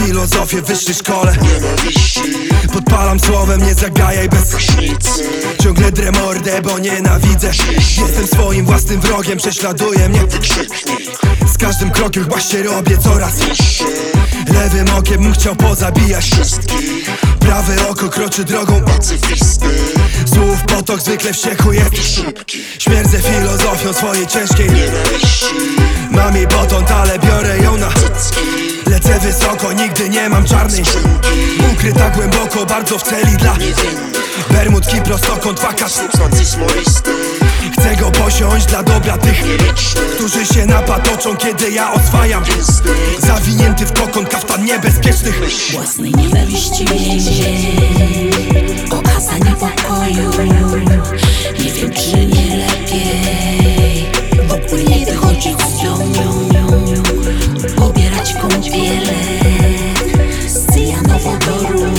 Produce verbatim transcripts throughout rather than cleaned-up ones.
filozofię w wyższej szkole. Podpalam słowem, nie zagajaj bez różnicy. Ciągle drę mordę, bo nienawidzę. Jestem swoim własnym wrogiem, prześladuje mnie. Z każdym krokiem chyba się robię coraz wyższy. Lewym okiem bym chciał pozabijać wszystkich. Prawe oko kroczy drogą pacyfisty. Słów potok zwykle wściekły jest szybki. Śmierdzę filozofią swojej ciężkiej nienawiści. Mam jej potąd, ale biorę ją na cycki. Lecę wysoko, nigdy nie mam czarnej skrzynki. Ukryta głęboko, bardzo w celi dla niewinnych. Bermudki, prostokąt, wakas, substancji smolistych. Chcę go posiąść dla dobra tych nielicznych, którzy się napatoczą, kiedy ja oswajam zawinięty w kokon kaftan niebezpiecznych myśli. Własnej nienawiści więzień, oaza niepokoju. Nie wiem, czy nie lepiej w ogóle nie wychodzić z nią, pobierać kąpiele z cyjanowodoru,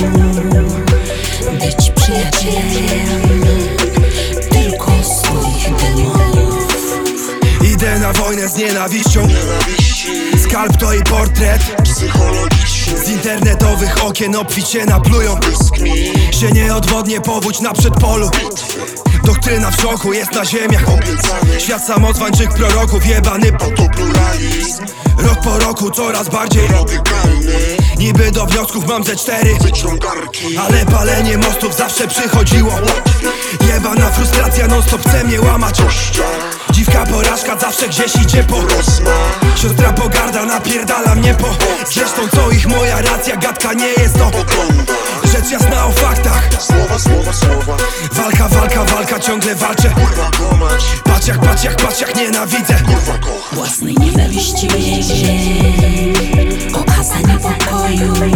być przyjacielem tylko swoich demonów. Idę na wojnę z nienawiścią. Skalp to i portret psychologiczny. Z internetowych okien obficie naplują. Się nie odwodnie powódź na przedpolu. Doktryna w szoku jest na ziemiach. Świat samozwańczych proroków, jebany pluralizm. Rok po roku coraz bardziej radykalny. Niby do wniosków mam ze cztery wyciągarki, ale palenie mostów zawsze przychodziło jebana frustracja non stop chce mnie łamać. Dziwka porażka zawsze gdzieś idzie po rozmach. Siostra pogarda napierdala mnie po. Zresztą co ich moja racja, gadka nie jest to rzecz jasna o faktach. Słowa, słowa, słowa. Walka, walka, walka, ciągle walczę. Kurwa komać. Patrz jak, patrz jak, patrz jak nienawidzę. Kurwa kocham. Własnej nienawiści więzień, oaza niepokoju.